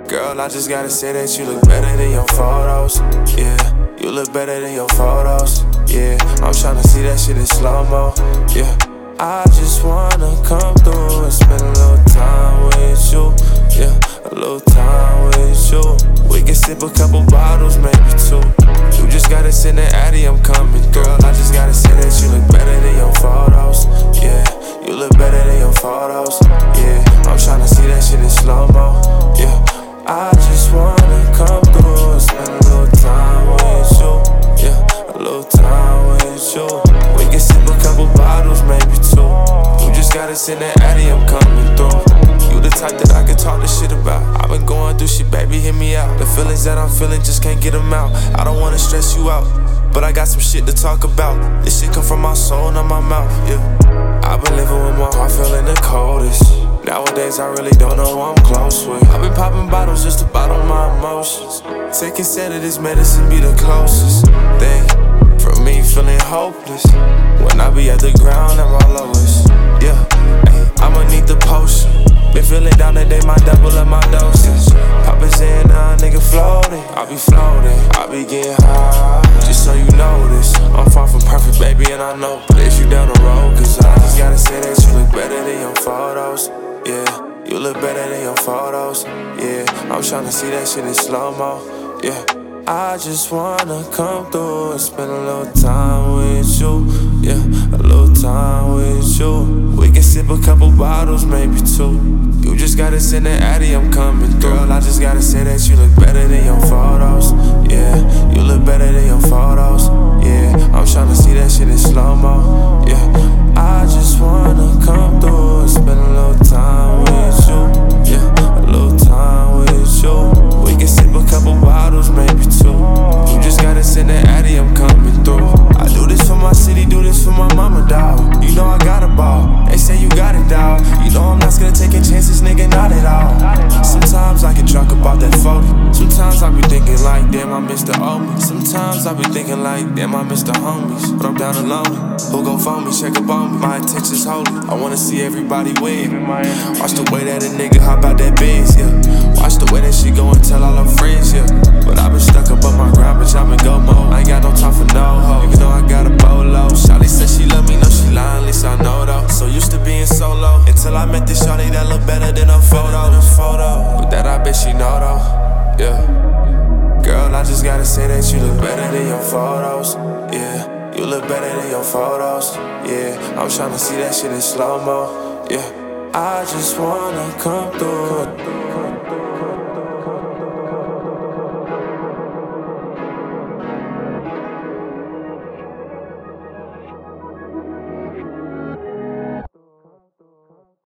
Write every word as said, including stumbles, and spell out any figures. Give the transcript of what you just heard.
Girl, I just gotta say that you look better than your photos. Yeah, you look better than your photos. Yeah, I'm tryna see that shit in slow-mo. Yeah, I just wanna come through and spend a little time with you. Yeah, a little time with you. We can sip a couple bottles, maybe two. You just gotta send the addy, I'm coming. Girl, I just gotta say that you look better than your photos. Yeah, you look better than your photos. Yeah, I'm tryna see that shit in slow-mo. Yeah, I just wanna come through and spend a little time with you. Yeah, a little time with you. We can sip a couple bottles, maybe two. You just gotta send that addy, I'm coming through. You the type that I can talk this shit about. I've been going through shit, baby, hit me out. The feelings that I'm feeling, just can't get them out. I don't wanna stress you out, but I got some shit to talk about. This shit come from my soul, not my mouth, yeah. I've been living with my heart feeling the coldest. Nowadays I really don't know who I'm close with. I've been popping bottles just to bottle my emotions. Taking sedatives, medicine be the closest thing for me feeling hopeless. When I be at the ground at my lowest, yeah, ay, I'ma need the potion. Been feeling down today, my double of my dosage. Poppin' in, nah, nigga floating. I be floating, I be getting high. Just so you know this, I'm far from perfect, baby, and I know. But if you down the road, cause I just gotta say that you look better than your photos. Yeah, you look better than your photos. Yeah, I'm tryna see that shit in slow-mo. Yeah, I just wanna come through and spend a little time with you. Yeah, a little time with you. We can sip a couple bottles, maybe two. You just gotta send the addy, I'm coming through. Girl, I just gotta say that you look better than your photos. Yeah, you look better than your photos. Yeah, I'm tryna see that shit in slow-mo. Yeah, I just wanna come through and spend a little time with you. Yeah, a little time with you. We can sip a couple bottles, maybe two. You just gotta send the addy, I'm coming through. I do this for my city, do this for my mama, dawg. You know I got a ball, they say you got it, dawg. You know I'm not scared of taking chances, nigga, not at all. Sometimes I get drunk about that forty. Sometimes I be thinking like, damn, I miss the old me. Sometimes I be thinking like, damn, I miss the homies. But I'm down alone, who gon' phone me, check up on me. My intention's holy, I wanna see everybody win. Watch the way that a nigga hop out that Benz, yeah. Watch the way that she go and tell all her friends, yeah. But I been stuck up on my grind, bitch, I'm in go mode. I ain't got no time for no hoe, even though I got a bolo. Shawty said she love me, no she lying, at least I know though. So used to being solo, until I met this shawty that look better than a photo. But that I bet she know though, yeah. Girl, I just gotta say that you look better than your photos. Yeah, you look better than your photos. Yeah, I'm tryna see that shit in slow-mo. Yeah, I just wanna come through.